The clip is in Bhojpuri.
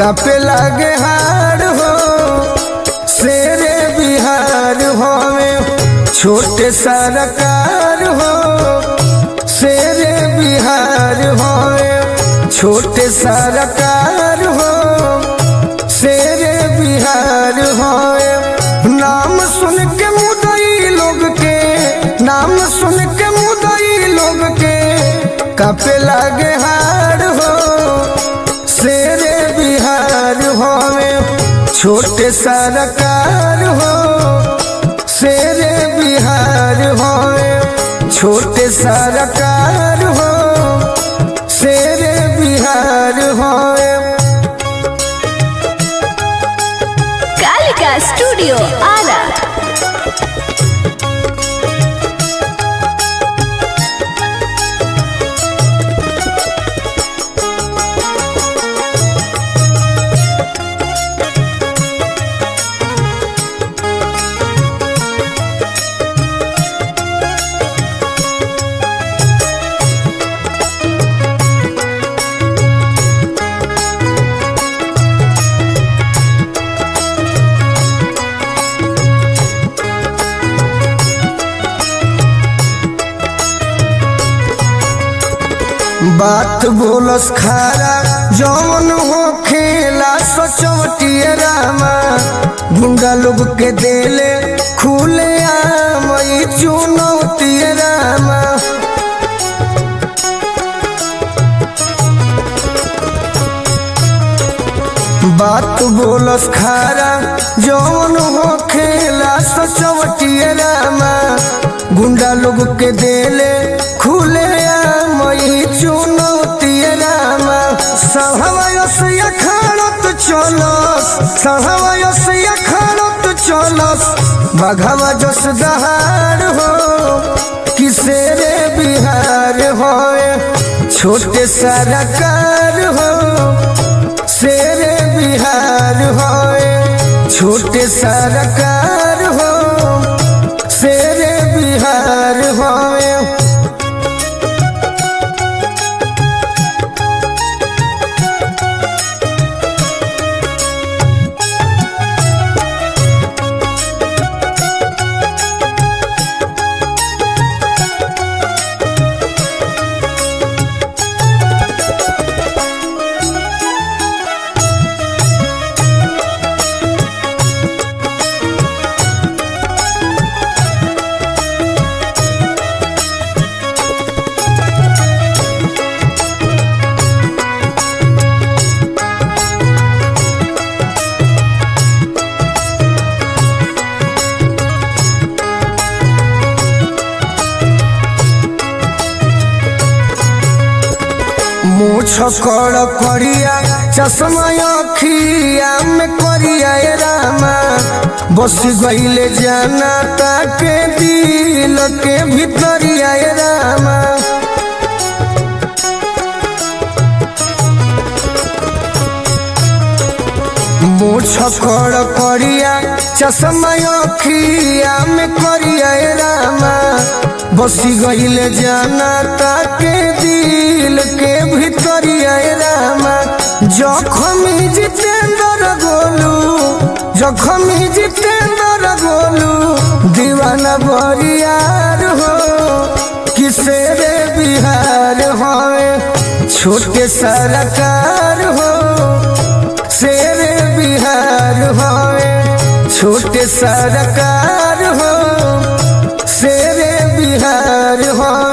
कापे लागे हार हो। शेरे बिहार होवे छोटे सरकार हो। शेरे बिहार होवे छोटे सरकार हो। शेरे बिहार होवे नाम सुन के मुदई लोग के, नाम सुन के मुदई लोग के कापे लागे हार हो। शेरे बिहार होवे छोटे सरकार हो। शेरे बिहार होवे छोटे सरकार हो। शेरे बिहार होवे। कालिका स्टूडियो आरा। बात बोलस खारा जौन हो खेला सोचवटिया रामा। गुंडा लोग के देले खुले आम चुनौतिया रामा। बात बोलस खारा जौन हो खेला सोचवटिया रामा। गुंडा लोग के देले खुले आम चुनौतिया रामा। सहवायस अखाड़त चलस, सहवायस अखाड़त चलस बघवा जस दहाड़ हो। कि शेरे बिहार होए छोटे सरकार हो। शेरे बिहार होए छोटे सरकार हो। शेरे बिहार होए। मूछ कड़ करिया चश्मा अखिया में करिया रामा। बस गईले जाना ताके दिल के भीतरिया रामा। मूछ कड़ करिया चश्मा अखिया में करिया रामा। बसी गईले जाना ताके दिल के भीतरिया रामा। जखमी जितेंद्र गोलू, जखमी जितेंद्र गोलू दीवाना बरियार हो। कि शेरे बिहार होए छोटे सरकार हो। शेरे बिहार होए छोटे सरकार हो। शेरे बिहार हो।